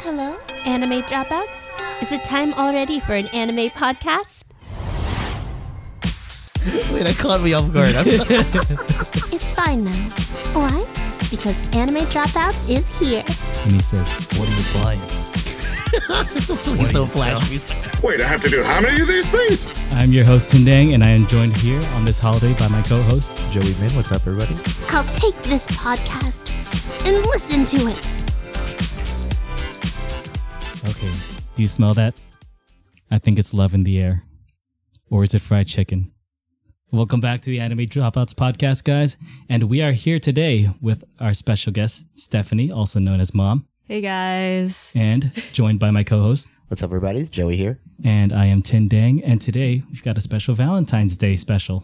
Hello, anime dropouts? Is it time already for an anime podcast? Wait, that caught me off guard. It's fine now. Why? Because Anime Dropouts is here. And he says, "What are you buying?" Please don't flash me. Wait, I have to do how many of these things? I'm your host, Tindang, and I am joined here on this holiday by my co-host, Joey Min, what's up, everybody? I'll take this podcast and listen to it. Okay, do you smell that? I think it's love in the air. Or is it fried chicken? Welcome back to the Anime Dropouts podcast, guys. And we are here today with our special guest, Stephanie, also known as Mom. Hey guys. And joined by my co-host. What's up, everybody? It's Joey here. And I am Tindang. And today we've got a special Valentine's Day special.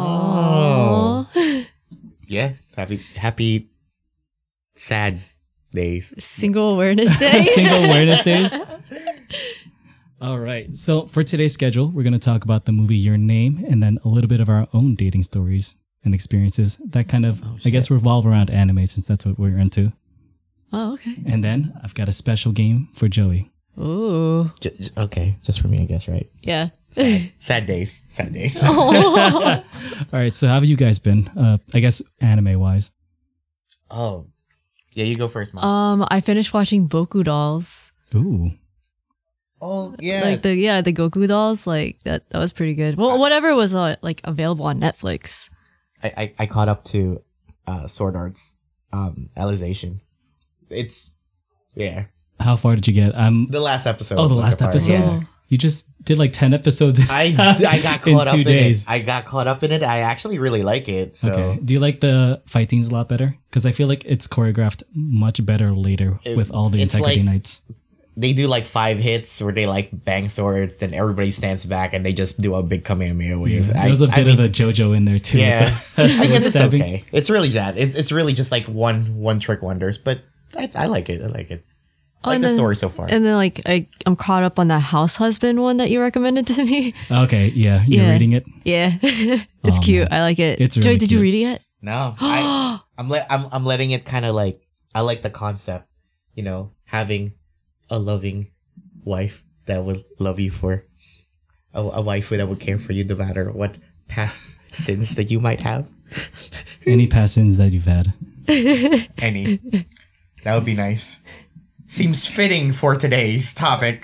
Aww. Yeah, happy sad days. Single Awareness Day. Single Awareness Days. All right. So for today's schedule, we're going to talk about the movie Your Name and then a little bit of our own dating stories and experiences that kind of, I guess, revolve around anime since that's what we're into. Oh, okay. And then I've got a special game for Joey. Ooh. Okay, just for me, I guess, right? Yeah. Sad days. Sad days. All right. So how have you guys been? I guess anime-wise. Oh, yeah, you go first, Mom. I finished watching Boku Dolls. Ooh. Oh, yeah. Like the Goku dolls, like that was pretty good. Well, whatever was like available on Netflix. I caught up to Sword Art's Alicization. It's, yeah. How far did you get? The last episode. Oh, the was last the part, episode? yeah. You just did like 10 episodes I got caught in 2 up days. in it. I got caught up in it. I actually really like it. So. Okay. Do you like the fight scenes a lot better? Because I feel like it's choreographed much better later with all the it's Integrity like- Knights. They do like 5 hits where they like bang swords, then everybody stands back and they just do a big Kamehameha wave. There was a bit of the JoJo in there too. Yeah, With the I sword guess it's stabbing. okay. It's really bad. It's really just like one trick wonders, but I like it. I like it. I like and the then- story so far. And then like I'm caught up on that House Husband one that you recommended to me. Okay, yeah, you're Yeah. reading it. Yeah. It's Oh, cute. man. I like it. It's Joey, really did you cute. read it yet? No, I'm letting it kind of like, I like the concept, you know, having a loving wife that would love you for a wife that would care for you no matter what past sins that you might have. Any past sins that you've had. Any. That would be nice. Seems fitting for today's topic.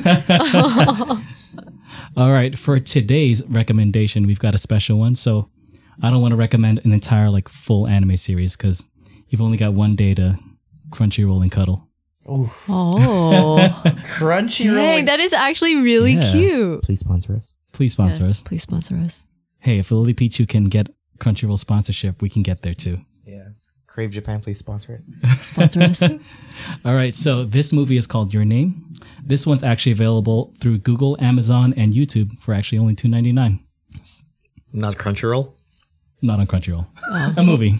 All right, for today's recommendation, we've got a special one. So I don't want to recommend an entire like full anime series because you've only got one day to Crunchyroll and cuddle. Oh. Crunchyroll. Dang, that is actually really Yeah. cute. Please sponsor us. Please sponsor Yes, us. please sponsor us. Hey, if Lily Pichu can get Crunchyroll sponsorship, we can get there too. Yeah. Crave Japan, please sponsor us. Sponsor us. All right, so this movie is called Your Name. This one's actually available through Google, Amazon, and YouTube for actually only $2.99. Not Crunchyroll? Not on Crunchyroll. A movie.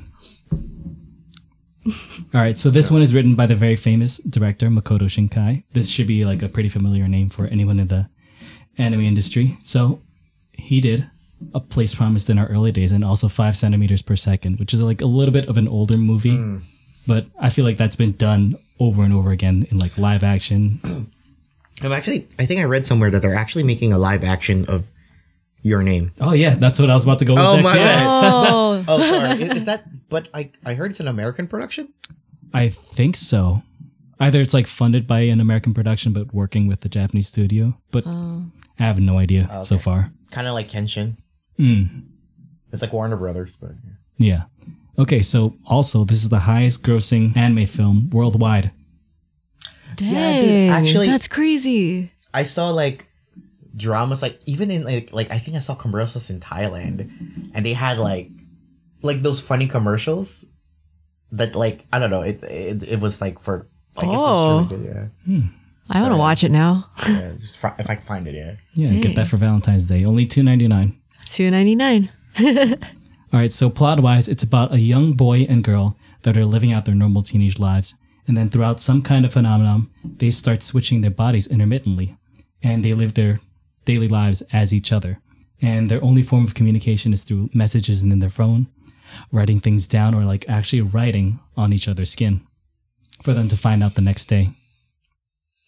All right, so this one is written by the very famous director Makoto Shinkai. This should be like a pretty familiar name for anyone in the anime industry. So he did A Place Promised in Our Early Days and also 5 centimeters per second, which is like a little bit of an older movie, but I feel like that's been done over and over again in like live action. I think I read somewhere that they're actually making a live action of Your Name. Oh yeah, that's what I was about to go with next. my Yeah. bad. Oh. Oh, sorry. Is that, but I heard it's an American production? I think so. Either it's like funded by an American production but working with the Japanese studio, but I have no idea so far. Kind of like Kenshin. It's like Warner Brothers, but Yeah. Okay, so also this is the highest grossing anime film worldwide. Dang, Yeah, dude, actually- that's crazy. I saw like dramas, like even in like I think I saw commercials in Thailand, and they had like those funny commercials that like I don't know it was like for I guess Oh. it's really good, yeah. I want to watch it now. Yeah, if I can find it, yeah. Yeah, Dang. get that for Valentine's Day. Only $2.99. $2.99. All right, so plot-wise, it's about a young boy and girl that are living out their normal teenage lives, and then throughout some kind of phenomenon, they start switching their bodies intermittently, and they live their daily lives as each other. And their only form of communication is through messages in their phone, writing things down, or like actually writing on each other's skin for them to find out the next day.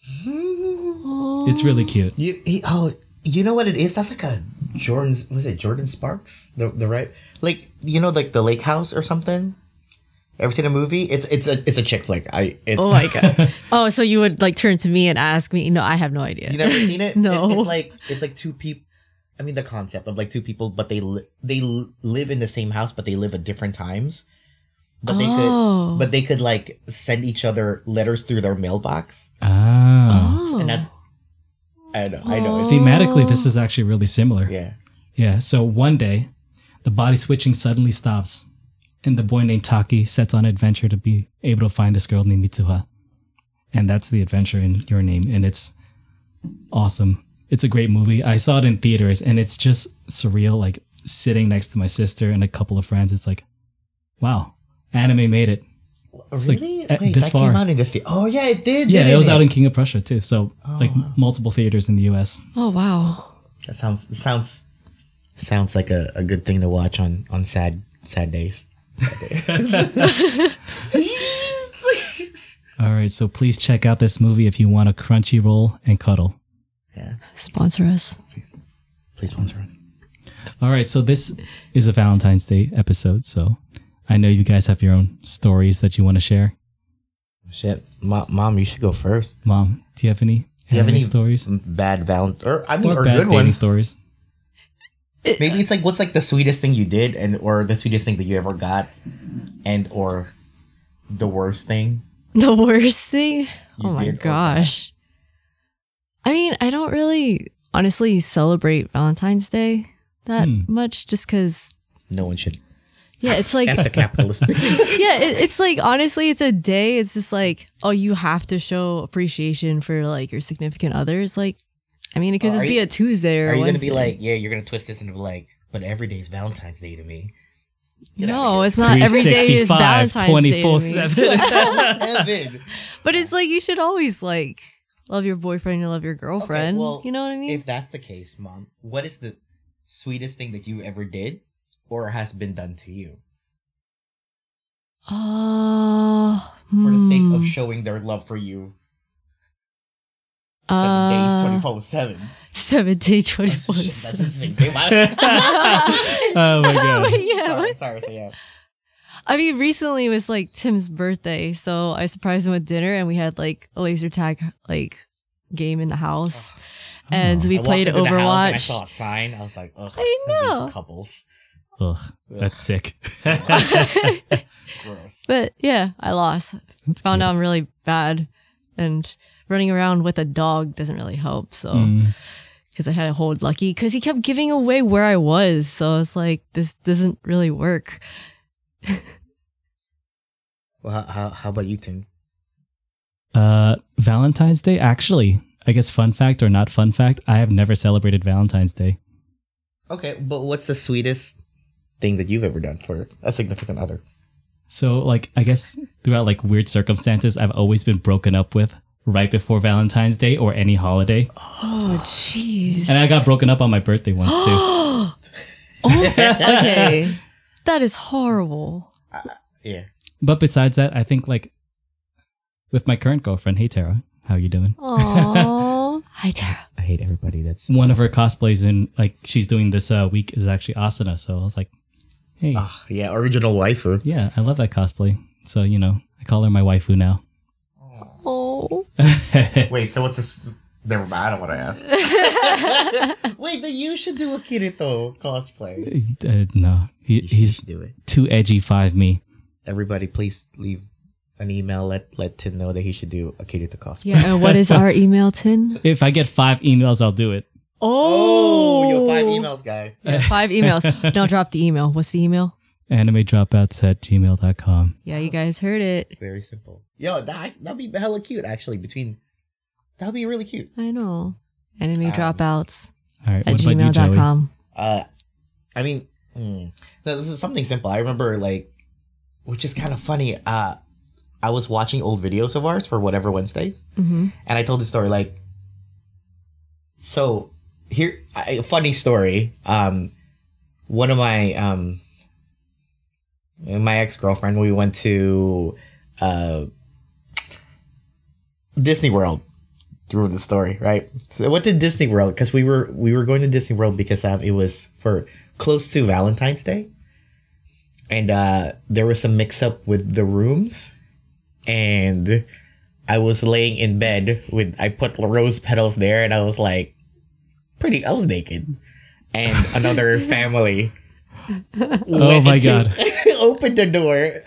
It's really cute. You know what it is? That's like a Jordan Sparks? The right, like, you know, like the Lake House or something. Ever seen a movie? It's a chick flick. Oh my god. Oh, so you would like turn to me and ask me? No, I have no idea. You never seen it? No. It's like two people. I mean, the concept of like two people, but they live in the same house, but they live at different times. But they could like send each other letters through their mailbox. Oh. And that's I know. Thematically, this is actually really similar. Yeah. Yeah. So one day, the body switching suddenly stops, and the boy named Taki sets on an adventure to be able to find this girl named Mitsuha. And that's the adventure in Your Name. And it's awesome. It's a great movie. I saw it in theaters, and it's just surreal. Like sitting next to my sister and a couple of friends. It's like, wow, anime made it. It's really? like, Wait, this that far. came out in the Oh yeah, it did. Yeah, didn't it was out in King of Prussia too. So like multiple theaters in the US. Oh wow. That sounds like a good thing to watch on sad days. All right, so please check out this movie if you want a crunchy roll and cuddle. Yeah. Sponsor us. Please sponsor us. All right, so this is a Valentine's Day episode, so I know you guys have your own stories that you want to share. Shit, Mom, you should go first. Mom, do you have any stories? Bad or Or good bad dating ones? stories? Maybe it's like, what's like the sweetest thing you did, or the sweetest thing that you ever got, or the worst thing. The worst thing? You Oh my did or gosh. I mean, I don't really honestly celebrate Valentine's Day that much just because, No one should. yeah, it's like, That's the capitalist. yeah, it's like, honestly, it's a day. It's just like, oh, you have to show appreciation for like your significant other. It's like, I mean, it could just be a Tuesday or Are you Wednesday. gonna be like, yeah, you're gonna twist this into like, but every day is Valentine's Day to me. No, it's not every day is Valentine's Day. 24/7. 7. But it's like, you should always like love your boyfriend and love your girlfriend. well, you know what I mean? If that's the case, Mom, what is the sweetest thing that you ever did or has been done to you for the sake of showing their love for you? 7 days, 24/7. 7 days, That's 24/7. the same thing. Oh my god. Yeah. Sorry. So yeah. I mean, recently was like Tim's birthday, so I surprised him with dinner, and we had like a laser tag like game in the house, and we I played walked into the house and I Overwatch. saw a sign. I was like, ugh. I know. These couples. Ugh, that's sick. Gross. But yeah, I lost. Found out I'm really bad, and running around with a dog doesn't really help. So because I had to hold Lucky, because he kept giving away where I was, so it's like this doesn't really work. Well, how about you, Tim? Valentine's Day, actually, I guess fun fact or not fun fact, I have never celebrated Valentine's Day. Okay, but what's the sweetest thing that you've ever done for a significant other? So, like, I guess throughout like weird circumstances, I've always been broken up with right before Valentine's Day or any holiday. Oh, jeez. And I got broken up on my birthday once too. Okay. That is horrible. Yeah. But besides that, I think like with my current girlfriend, hey Tara, how you doing? Aww. Hi, Tara. I hate everybody that's... One of her cosplays in like she's doing this week is actually Asuna. So I was like, hey, yeah, original waifu. yeah, I love that cosplay. So, you know, I call her my waifu now. Oh. Wait, so what's this? Never mind, I don't want to ask. Wait, then you should do a Kirito cosplay. No, You he's should do it. too edgy 5 me. Everybody, please leave an email. Let Tim know that he should do a Kirito cosplay. Yeah, and what is our email, Tin? If I get 5 emails, I'll do it. Oh, you have 5 emails, guys. Yeah, 5 emails. Don't drop the email. What's the email? animedropouts@gmail.com. Yeah, you guys heard it. Very simple. Yo, that'd be hella cute, actually. That'd be really cute. I know. Enemy dropouts All right, at what about you, Joey? gmail.com. I mean, no, this is something simple. I remember, like, which is kind of funny. I was watching old videos of ours for Whatever Wednesdays, and I told the story, like, so here, a funny story. One of my ex-girlfriend, we went to Disney World ruin the story, right? So I went to Disney World because we were going to Disney World because it was for close to Valentine's Day, and there was some mix up with the rooms, and I was laying in bed I put rose petals there, and I was like, I was naked, and another family. Oh my God! Opened the door,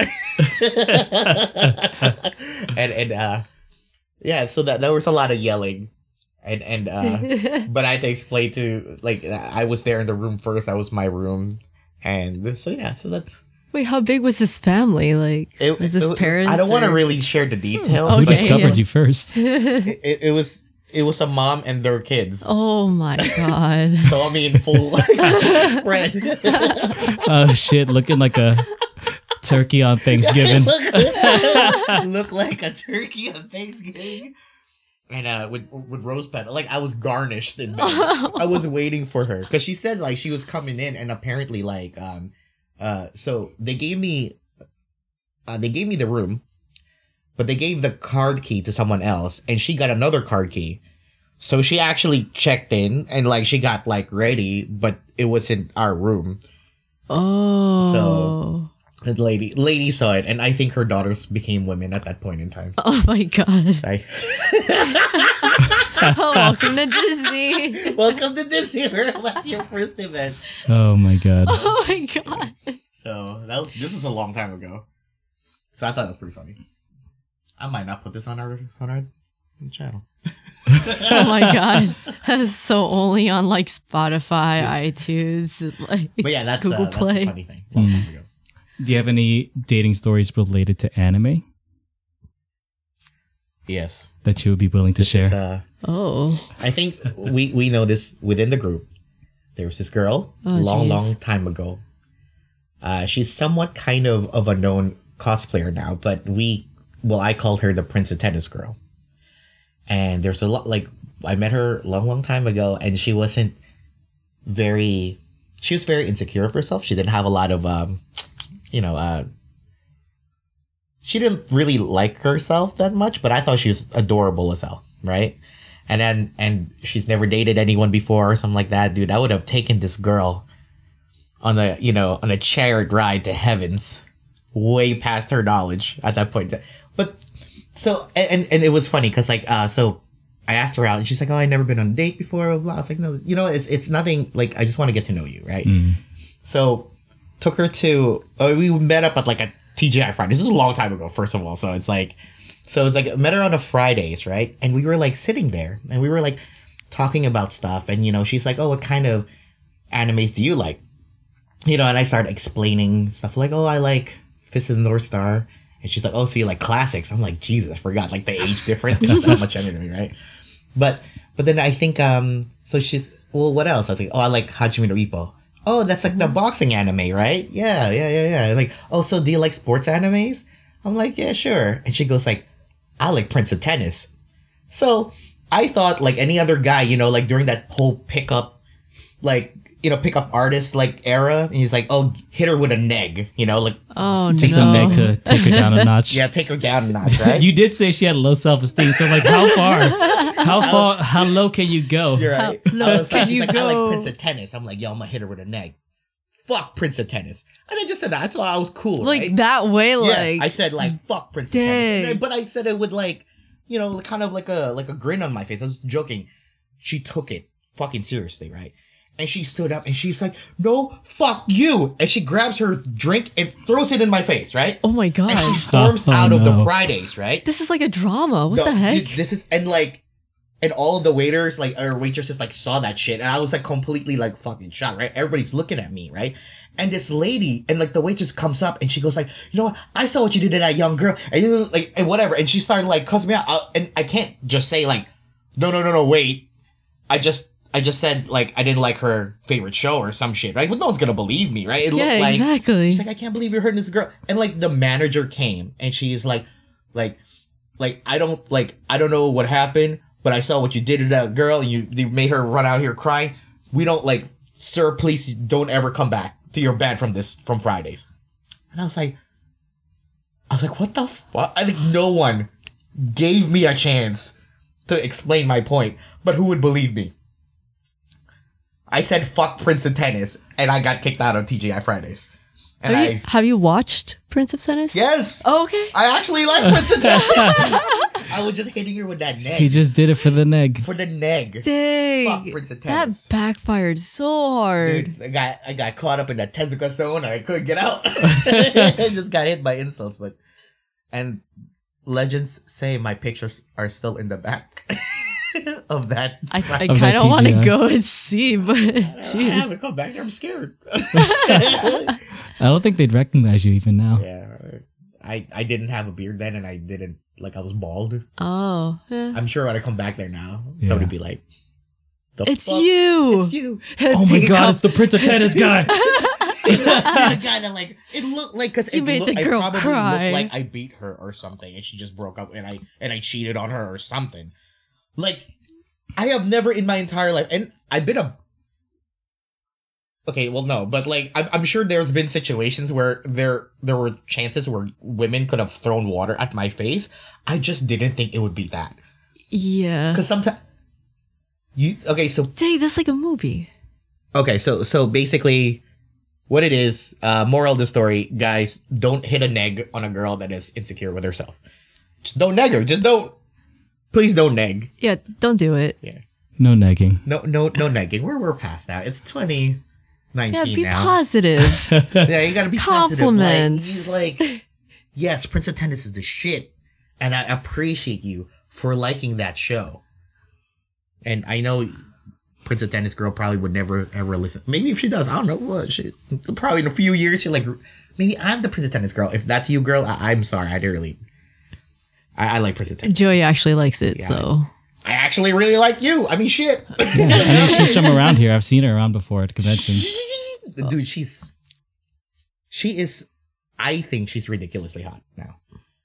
and yeah, so that there was a lot of yelling, and but I had to explain to like I was there in the room first. That was my room, and so yeah, so that's. Wait, how big was this family? Like, was this parents? I don't want to or- really share the details. Who Okay, discovered yeah. you first? It was a mom and their kids. Oh my God. So I mean, full spread. Oh shit! Looking like a turkey on Thanksgiving. Look like a turkey on Thanksgiving. And with rose petal, like I was garnished in bed. I was waiting for her because she said like she was coming in, and apparently like so they gave me the room, but they gave the card key to someone else, and she got another card key. So she actually checked in and like she got like ready, but it was in our room. Oh. So the lady saw it, and I think her daughters became women at that point in time. Oh my God. I, Welcome to Disney. welcome to Disney World. That's your first event. Oh my God! Oh my God. So this was a long time ago. So I thought that was pretty funny. I might not put this on our channel. Oh my God. So only on like Spotify, iTunes, like But yeah, that's Google that's a Play. funny thing. Long time ago. Do you have any dating stories related to anime Yes. that you would be willing to This share? is, Oh. I think we know this within the group. There was this girl long time ago. She's somewhat kind of a known cosplayer now, but I called her the Prince of Tennis girl. And there's a lot, like, I met her long time ago, and she was very insecure of herself. She didn't have a lot of, she didn't really like herself that much, but I thought she was adorable as hell, right? And she's never dated anyone before or something like that. Dude, I would have taken this girl on a chariot ride to heavens, way past her knowledge at that point. But so, and it was funny because like, so I asked her out and she's like, oh, I've never been on a date before. Blah, blah. I was like, no, it's nothing. Like, I just want to get to know you. Right. So took her to, we met up at like a TGI Friday. This was a long time ago, first of all. So it's like, I met her on a Fridays. Right. And we were like sitting there and we were like talking about stuff. And, she's like, oh, what kind of animes do you like? And I started explaining stuff like, oh, I like Fist of the North Star. And she's like, oh, so you like classics? I'm like, Jesus, I forgot like the age difference. That's not much anime, right? But then I think, so she's, well, what else? I was like, oh, I like Hajime no Ippo. Oh, that's like the boxing anime, right? Yeah. Like, oh, so do you like sports animes? I'm like, yeah, sure. And she goes like, I like Prince of Tennis. So I thought like any other guy, like during that whole pickup artist like era, and he's like, oh, hit her with a neg, like, Oh Just no. a neg to take her down a notch. yeah, take her down a notch, right? You did say she had low self-esteem, so like, how low can you go? You're right. low I was like, can she's you like, I go? like Prince of Tennis. I'm like, yo, I'm gonna hit her with a neg. Fuck Prince of Tennis. And I just said that. I thought I was cool, Like right? that way, Yeah, like I said like fuck Prince of dang. Tennis, but I said it with like, kind of like a grin on my face. I was joking. She took it fucking seriously, right? And she stood up and she's like, no, fuck you. And she grabs her drink and throws it in my face, right? oh my God. And she storms Oh, out of no. the Fridays, right? This is like a drama. What the heck? This is, and all of the waiters, like, or waitresses, like, saw that shit. And I was, like, completely, like, fucking shocked, right? Everybody's looking at me, right? And this lady, and, like, the waitress comes up and she goes, like, you know what? I saw what you did to that young girl. And, like, and whatever. And she started, like, cussing me out. And I can't just say, like, no, wait. I just said, like, I didn't like her favorite show or some shit, right? But no one's gonna believe me, right? It Yeah, looked like, exactly. she's like, I can't believe you're hurting this girl. And, like, the manager came and she's like, I don't know what happened, but I saw what you did to that girl and you made her run out here crying. We don't, like, sir, please don't ever come back to your bed from Fridays. And I was like, what the fuck? I think no one gave me a chance to explain my point, but who would believe me? I said fuck Prince of Tennis, and I got kicked out of TGI Fridays. And Have you watched Prince of Tennis? Yes. Oh, okay. I actually like Prince of Tennis. I was just hitting her with that neg. He just did it for the neg. For the neg. Dang. Fuck Prince of That Tennis. backfired so hard. Dude, I got caught up in that Tezuka zone and I couldn't get out. I just got hit by insults, and legends say my pictures are still in the back of that. I Of kind that of want to TGI. go and see, but I jeez. haven't come back there. I'm scared. I don't think they'd recognize you even now. Yeah, I didn't have a beard then, and I didn't I was bald. Oh, yeah. I'm sure when I come back there now, Yeah. somebody'd be like, "The It's fuck? you. It's you." Oh my Take a god, cup. it's the Prince of Tennis guy. You're the guy that it looked like because You made the girl I probably cry. looked like I beat her or something, and she just broke up, and I cheated on her or something. Like, I have never in my entire life, and I've been a. Okay, well, no, but I'm sure there's been situations where there were chances where women could have thrown water at my face. I just didn't think it would be that, Yeah. because sometimes Dang, that's like a movie. so basically, what it is, moral of the story, guys, don't hit a neg on a girl that is insecure with herself. Just don't neg her. Please don't neg. Yeah, don't do it. Yeah. No negging. No negging. We're past that. It's 2019 Yeah, be now. positive. Yeah, you gotta be Compliments. positive. He's yes, Prince of Tennis is the shit, and I appreciate you for liking that show. And I know Prince of Tennis girl probably would never ever listen. Maybe if she does, I don't know what. Probably in a few years, she'll maybe I'm the Prince of Tennis girl. If that's you, girl, I'm sorry. I didn't really. I like Prince of Tennis. Joey actually likes it, Yeah. so. I actually really like you. I mean, shit. I mean, she's from around here. I've seen her around before at conventions. Dude, she is. I think she's ridiculously hot now.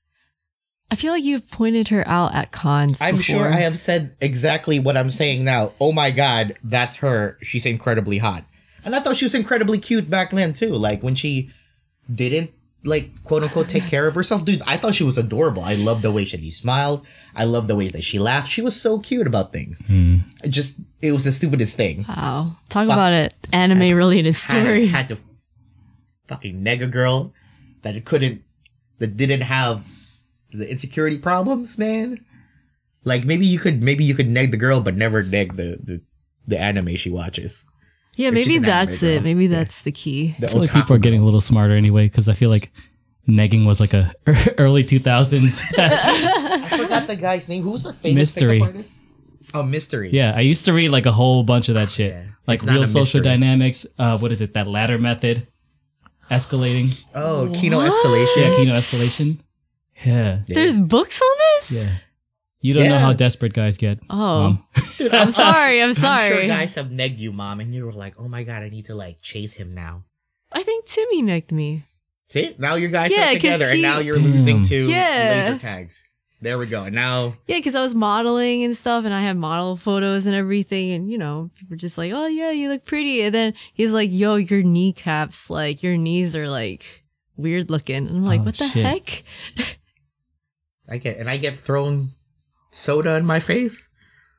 I feel like you've pointed her out at cons. I'm before. sure I have said exactly what I'm saying now. Oh my god, that's her. She's incredibly hot. And I thought she was incredibly cute back then too. Like when she didn't quote unquote take care of herself. Dude, I thought she was adorable. I loved the way she smiled. I loved the way that she laughed. She was so cute about things. It was the stupidest thing. Wow. Talk about an anime related story. Had to fucking neg a girl that didn't have the insecurity problems, man. Like maybe you could neg the girl, but never neg the anime she watches. Yeah, If maybe she's an anime that's girl. it. Maybe that's the key. The I feel like otaku people are getting a girl. little smarter anyway, because I feel like negging was like a early 2000s. I forgot the guy's name. Who's the famous Mystery. pickup artist? Oh, Mystery. Yeah, I used to read like a whole bunch of that shit. Yeah. Like It's not real a social mystery. dynamics. What is it? That ladder method. Escalating. Oh, Kino Escalation. Yeah, Kino escalation. Yeah. There's books on this? Yeah. You don't know Yeah. how desperate guys get. Oh. I'm sorry. I'm I'm sure sorry. guys have negged you, mom, and you were like, "Oh my god, I need to chase him now." I think Timmy negged me. See, now your guys Yeah, are 'cause together, and he- now you're losing to Yeah. laser tags. There we go. And now, Yeah, because I was modeling and stuff, and I had model photos and everything, and people were just like, "Oh yeah, you look pretty." And then he's like, "Yo, your kneecaps, your knees are weird looking." And I'm like, Oh, "What the shit. heck?" I get thrown soda in my face.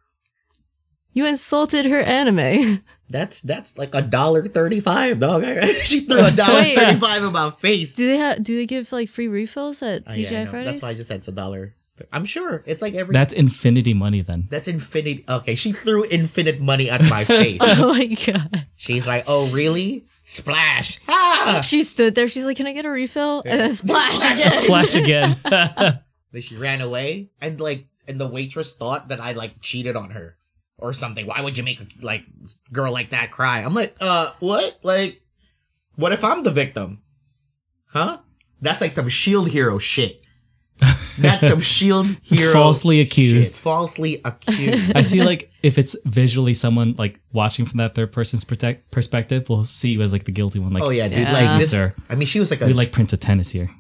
You insulted her anime. That's like $1.35, dog. She threw $1.35 in my face. Do they give free refills at Oh, TGI yeah, no, Fridays? that's why I just said it's $1. I'm sure it's like every. That's infinity money then. That's infinite. Okay, she threw infinite money at my face. Oh my god. She's like, "Oh, really? Splash!" Ah! She stood there. She's like, "Can I get a refill?" And then splash again. Splash again. Then she ran away, and the waitress thought that I cheated on her or something. Why would you make a girl like that cry? I'm like, what? What if I'm the victim? Huh? That's some Shield hero shit. That's some Shield hero. Falsely accused. shit. Falsely accused. I see if it's visually someone watching from that third person's perspective, we'll see you as the guilty one. Oh yeah, dude. Yeah. This. Sir. I mean, she was We like Prince of Tennis here.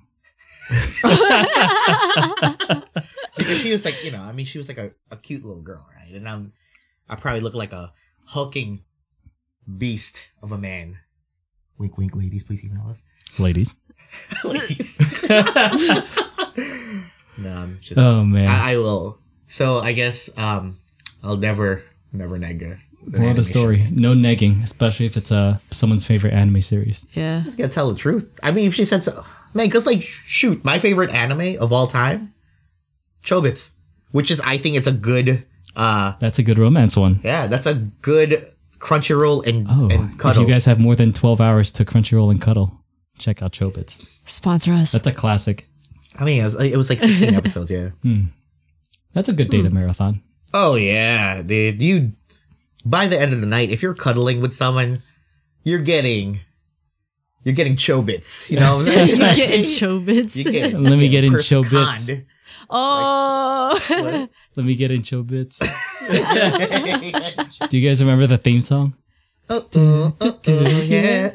because she was she was a cute little girl, right? And I probably look like a hulking beast of a man. Wink, wink, ladies, please email us. Ladies. Ladies. No, I'm just. Oh man. I will So I guess I'll never neg her. Moral of the story: no negging, especially if it's someone's favorite anime series. Yeah. Just gotta tell the truth. I mean, if she said so, man, because like, shoot, my favorite anime of all time, Chobits, which is, I think it's a good. That's a good romance one. Yeah, that's a good Crunchyroll and If cuddle. you guys have more than 12 hours to Crunchyroll and cuddle, check out Chobits. Sponsor us. That's a classic. I mean, it was like 16 episodes. Yeah. That's a good data marathon. Oh yeah, dude. You by the end of the night, if you're cuddling with someone, you're getting Chobits. You know what I'm saying? You get in Chobits. You get, Let me get in person Chobits. conned. Oh. Let me get in Chobits. Do you guys remember the theme song? Yeah.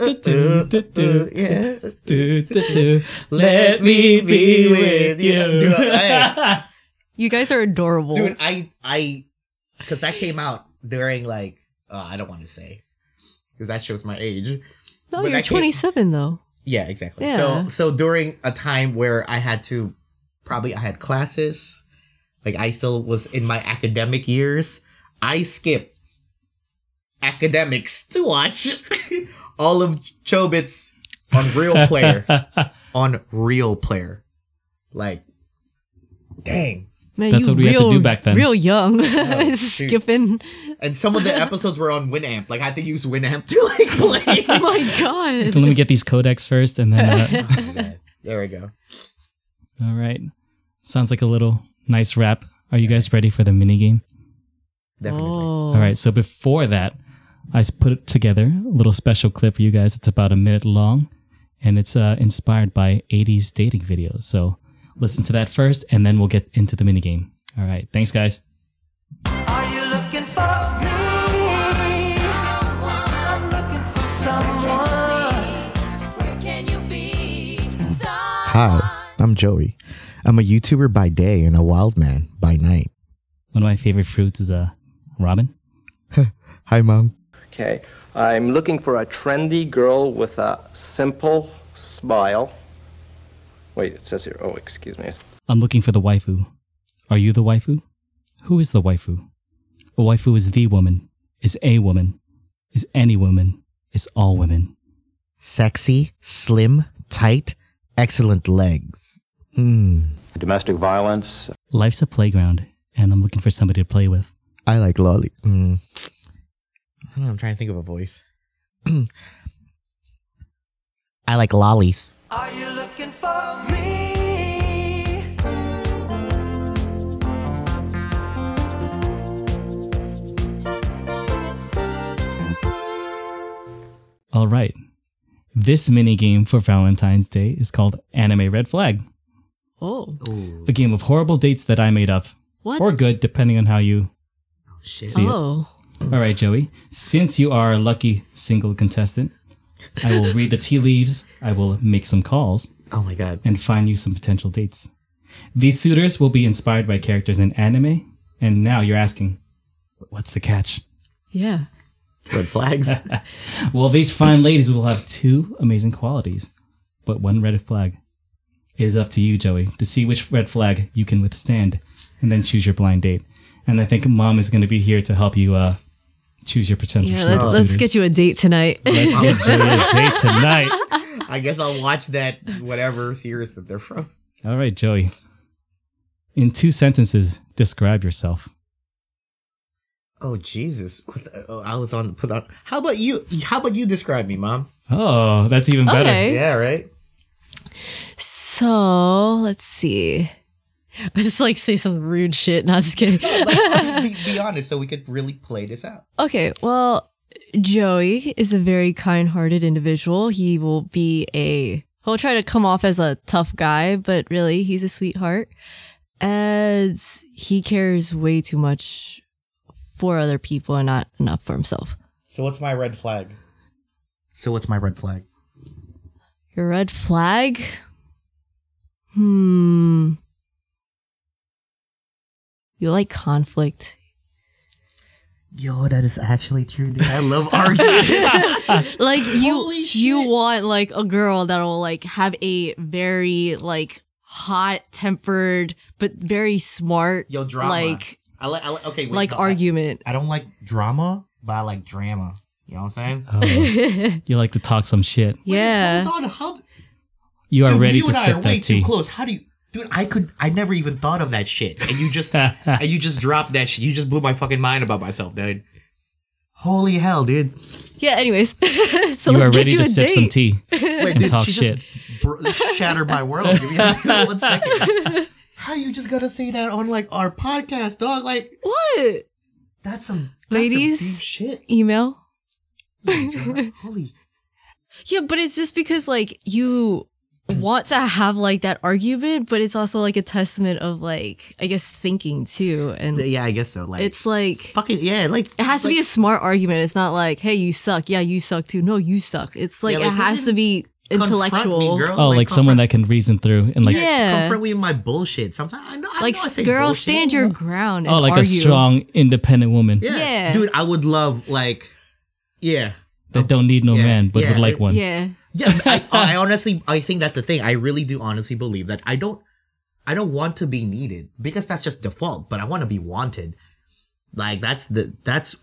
Let me be with you. Dude, hey, You guys are adorable. dude, I, because that came out during like, I don't want to say, because that shows my age. no, but you're I can't- 27 though. Yeah, exactly. Yeah. So during a time where I had classes, like I still was in my academic years, I skipped academics to watch all of Chobits on Real Player. On Real Player. Like, dang. Man, That's you what we had to do back then. Real young. shoot. Skipping. And some of the episodes were on Winamp. Like, I had to use Winamp to like play. Oh my god. Let me get these codecs first, and then. There we go. All right. Sounds like a little nice wrap. Are you guys ready for the minigame? Definitely. Oh. All right. So before that, I put together a little special clip for you guys. It's about a minute long, and it's inspired by 80s dating videos. So listen to that first, and then we'll get into the minigame. All right. Thanks, guys. Are you looking for me? I'm looking for someone. Where can you be? Hi, I'm Joey. I'm a YouTuber by day and a wild man by night. One of my favorite fruits is ramen. Hi, Mom. Okay, I'm looking for a trendy girl with a simple smile. Wait, it says here, oh, excuse me. I'm looking for the waifu. Are you the waifu? Who is the waifu? A waifu is the woman, is a woman, is any woman, is all women. Sexy, slim, tight, excellent legs. Domestic violence. Life's a playground, and I'm looking for somebody to play with. I like lolly. I don't know, I'm trying to think of a voice. I like lollies. Are you looking for me? All right. This mini game for Valentine's Day is called Anime Red Flag, Oh. a game of horrible dates that I made up, What? or good, depending on how you Shit. see it. Oh. All right, Joey. Since you are a lucky single contestant, I will read the tea leaves, I will make some calls, Oh my god. and find you some potential dates. These suitors will be inspired by characters in anime, and now you're asking, what's the catch? Yeah. Red flags. Well, these fine ladies will have two amazing qualities, but one red flag. It is up to you, Joey, to see which red flag you can withstand, and then choose your blind date. And I think Mom is going to be here to help you choose your potential Yeah, let's suitors. get you a date tonight. Let's get Joey a date tonight. I guess I'll watch that whatever series that they're from. All right, Joey. In 2 sentences, describe yourself. Oh Jesus! I was on put on. How about you? How about you describe me, Mom? Oh, that's even better. Okay. Yeah, right. So, let's see. I just like say some rude shit. Not just kidding. Be honest, so we could really play this out. Okay, well, Joey is a very kind-hearted individual. He'll try to come off as a tough guy, but really, he's a sweetheart. As he cares way too much for other people and not enough for himself. So what's my red flag? Your red flag? You like conflict. Yo, that is actually true, dude. I love arguing. Like you want like a girl that'll like have a very like hot tempered but very smart. Yo, drama. Like I like. Okay, wait, like no, argument. I don't like drama, but I like drama. You know what I'm saying? Oh, you like to talk some shit. Yeah. Hold on, how? You are Dude, ready you to and I sip are way that tea. too close. How do you, dude? I never even thought of that shit, and you just dropped that shit. You just blew my fucking mind about myself, dude. Holy hell, dude! Yeah, anyways. So You are let's get ready you to a sip date. some tea Wait, and dude, talk she shit. just shattered my world. Give me 1 second. How you just gotta say that on like our podcast, dog? Like What? that's some Ladies? deep shit. Email? Holy. Yeah, but it's just because like you want to have like that argument, but it's also like a testament of like I guess thinking too. And Yeah, I guess so. Like it's like fucking yeah, like it has to be a smart argument. It's not like, hey, you suck. Yeah, you suck too. No, you suck. It's like, Yeah, like, it has to be confront intellectual. me, girl. Oh, like someone that can reason through and like Yeah. confront me with my bullshit. Sometimes I know. Like, I say girl, bullshit. stand your ground. And like argue. a strong, independent woman Yeah. Yeah. Dude, I would love like yeah. that don't need no Yeah, man but yeah. would like one. Yeah. Yeah, I honestly, I think that's the thing. I really do honestly believe that I don't want to be needed because that's just default, but I want to be wanted. Like that's the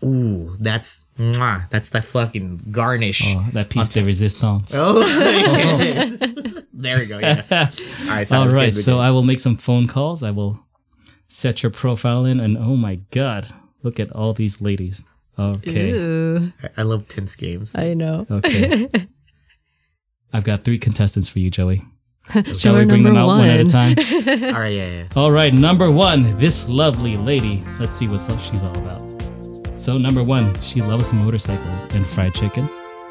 fucking garnish. Oh, that piece de resistance. Oh, there we go. Yeah. All right. All right, so I will make some phone calls. I will set your profile in, and oh my god, look at all these ladies. Okay, Ooh, I love tense games. I know. okay. I've got 3 contestants for you, Joey. Shall Sure, we bring them number out one at a one. time? All right. Yeah. All right, number 1, this lovely lady. Let's see what she's all about. So, number 1, she loves motorcycles and fried chicken.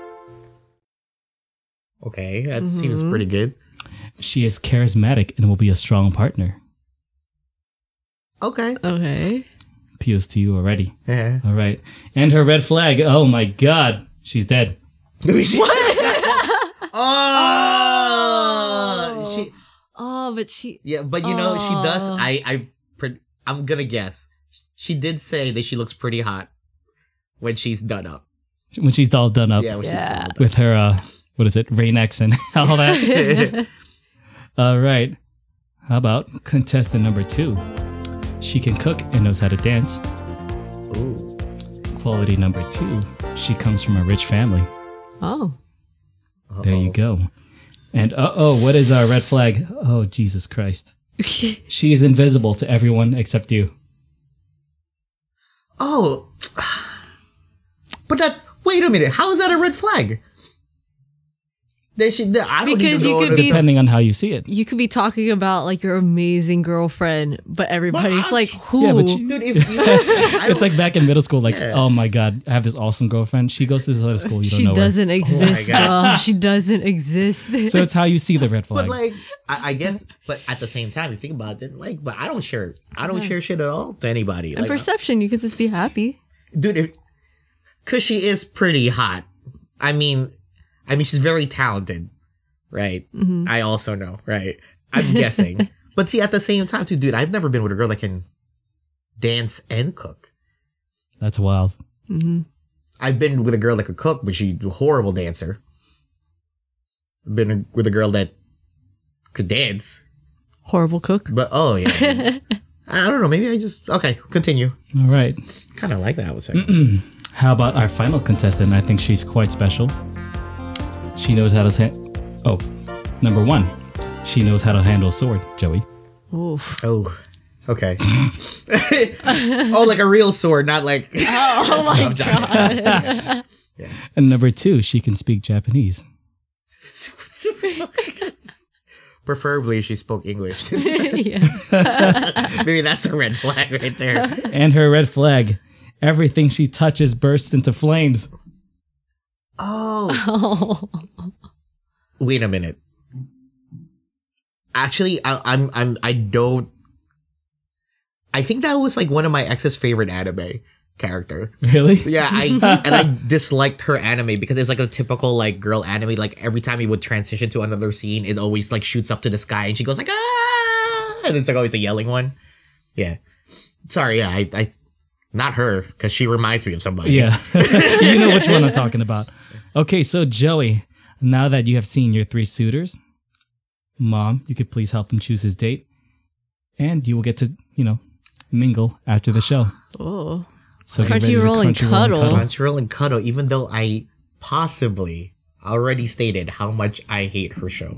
Okay, that seems pretty good. She is charismatic and will be a strong partner. Okay. Okay. Appeals to you already. Yeah. All right. And her red flag. Oh my god. She's dead. Oh. She, Oh, but she. yeah, but you know she does. I'm gonna guess. She did say that she looks pretty hot when she's done up. When she's all done up Yeah. When she's done up. with her, what is it, Rain-X and all that. All right. How about contestant number 2? She can cook and knows how to dance. Ooh. Quality number 2. She comes from a rich family. Oh. There you go. And what is our red flag? Oh, Jesus Christ. She is invisible to everyone except you. Oh. But that. Wait a minute. How is that a red flag? I don't Because even you know could what be- Depending on how you see it. You could be talking about like your amazing girlfriend, but everybody's I'm- like, who? Yeah, but you- Dude, if you, I It's like back in middle school, like, Yeah. oh my god, I have this awesome girlfriend. She goes to this other school, you don't She know doesn't exist, God. bro. She doesn't exist. her. So it's how you see the red flag. But like, I guess, but at the same time, you think about it, like, but I don't share shit at all to anybody. And Like, perception, you can just be happy. dude, cause she is pretty hot. I mean, she's very talented, right? I also know, right? I'm guessing, but see, at the same time, too, dude, I've never been with a girl that can dance and cook. That's wild. I've been with a girl that could cook, but she's a horrible dancer. I've been with a girl that could dance, Horrible cook. but oh yeah, I don't know. Maybe I just okay. Continue. All right. Kind of like that. I was saying. How about our final contestant? I think she's quite special. She knows how to number 1, she knows how to handle a sword, Joey. Oof. Oh, okay. Oh, like a real sword, not like. Oh my god. And number 2, she can speak Japanese. Preferably, she spoke English. Yeah. Maybe that's the red flag right there. And her red flag, everything she touches bursts into flames. Oh, wait a minute. Actually, I don't. I think that was like one of my ex's favorite anime character. Really? Yeah, I disliked her anime because it was like a typical like girl anime. Like every time he would transition to another scene, it always like shoots up to the sky and she goes like ah, and it's like always a yelling one. Yeah, sorry, yeah, I not her because she reminds me of somebody. Yeah. You know which one I'm talking about. Okay, so Joey, now that you have seen your 3 suitors, Mom, you could please help him choose his date. And you will get to, mingle after the show. Oh. So get ready to Crunchyroll and cuddle. Crunchyroll and cuddle, even though I possibly already stated how much I hate her show.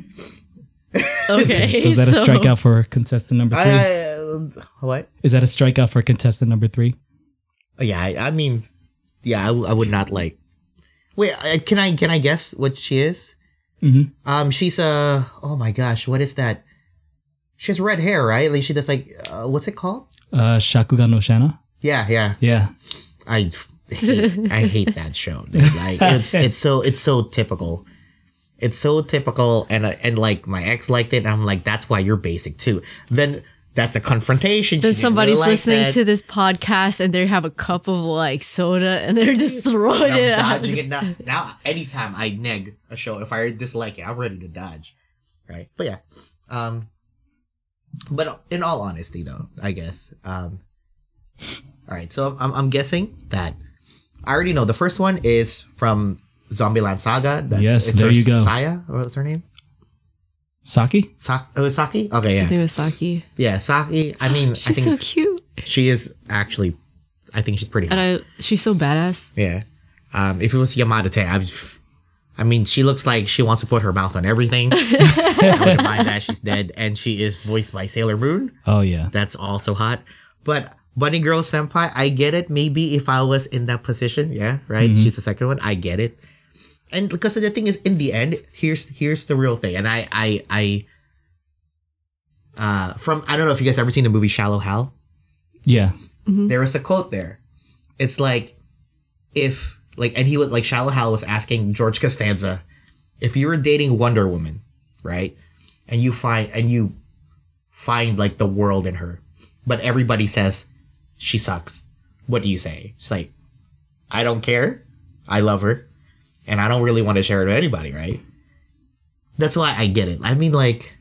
Okay. So is that a strikeout for contestant number 3? What? Is that a strikeout for contestant number 3? Yeah, I mean, yeah, I would not like. Wait, can I guess what she is? Mm-hmm. She's oh my gosh, what is that? She has red hair, right? Like she does like, what's it called? Shakugan no Shana? Yeah. Yeah. I hate that show. Dude. Like it's so typical. It's so typical, and like my ex liked it, and I'm like, that's why you're basic too. Then that's a confrontation. Then She didn't somebody's really like listening that. to this podcast and they have a cup of like soda and they're just throwing I'm it out. dodging it now. Anytime I neg a show, if I dislike it, I'm ready to dodge. Right? But yeah. But in all honesty, though, I guess. All right. So I'm guessing that I already know the first one is from Zombieland Saga. Yes, there you go. Saya, what was her name? Saki? Saki? Okay, I yeah. think it was Saki. Yeah, Saki. I mean, I She's think so cute. she is actually. I think she's pretty hot. And she's so badass. Yeah. If it was Yamada Te, I mean, she looks like she wants to put her mouth on everything. I wouldn't mind that. She's dead. And she is voiced by Sailor Moon. Oh, yeah. That's also hot. But Bunny Girl Senpai, I get it. Maybe if I was in that position. Yeah, right? Mm-hmm. She's the second one. I get it. And because the thing is, in the end, here's the real thing. And I don't know if you guys ever seen the movie Shallow Hal. Yeah. There was a quote there. It's like, and he was like, Shallow Hal was asking George Costanza, if you were dating Wonder Woman, right? And you find like the world in her, but everybody says she sucks. What do you say? She's like, I don't care. I love her. And I don't really want to share it with anybody, right? That's why I get it. I mean, like,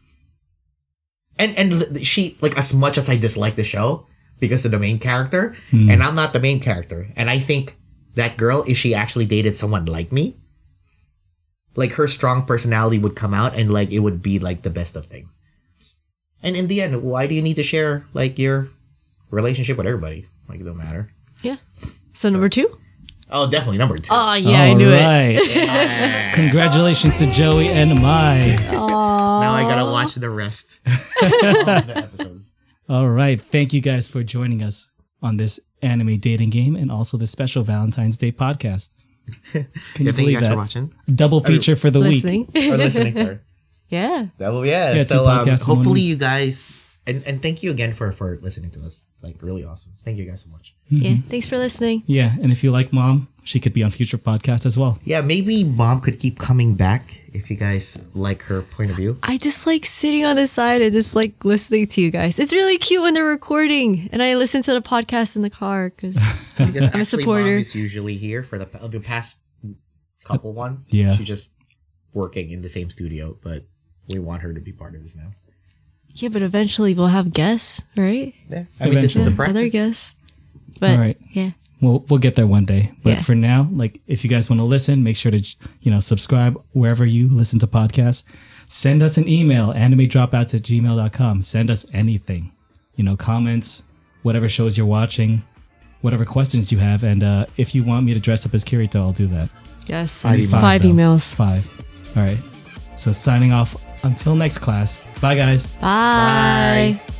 and she, like, as much as I dislike the show because of the main character, and I'm not the main character, and I think that girl, if she actually dated someone like me, like, her strong personality would come out, and, like, it would be, like, the best of things. And in the end, why do you need to share, like, your relationship with everybody? Like, it don't matter. Yeah. So number 2? Oh, definitely number 2. Oh, yeah, I knew it. it. Yeah. Congratulations to Joey and Mai. Now I gotta watch the rest of the episodes. All right. Thank you guys for joining us on this anime dating game and also the special Valentine's Day podcast. Can you Thank you believe guys for that? watching. Double feature for the week. Listening. Or listening, sorry. Yeah. Yeah, Yeah, so two podcasts in one hopefully week. you guys, and thank you again for listening to us. Like, really awesome. Thank you guys so much. Yeah. Thanks for listening. Yeah. And if you like Mom, she could be on future podcasts as well. Yeah, maybe Mom could keep coming back if you guys like her point of view. I just like sitting on the side and just like listening to you guys. It's really cute when they're recording. And I listen to the podcast in the car because Because I'm a supporter. Mom is usually here for the past couple ones. Yeah. She's just working in the same studio, but we want her to be part of this now. Yeah, but eventually we'll have guests, right? Yeah, I mean, this is a Eventually. practice. Other guests. But All right. yeah. We'll get there one day. But Yeah. for now, like, if you guys want to listen, make sure to, subscribe wherever you listen to podcasts. Send us an email, animedropouts@gmail.com. Send us anything, comments, whatever shows you're watching, whatever questions you have. And if you want me to dress up as Kirito, I'll do that. Yes. Five emails. 5 though. emails. 5. All right. So signing off until next class. Bye, guys. Bye.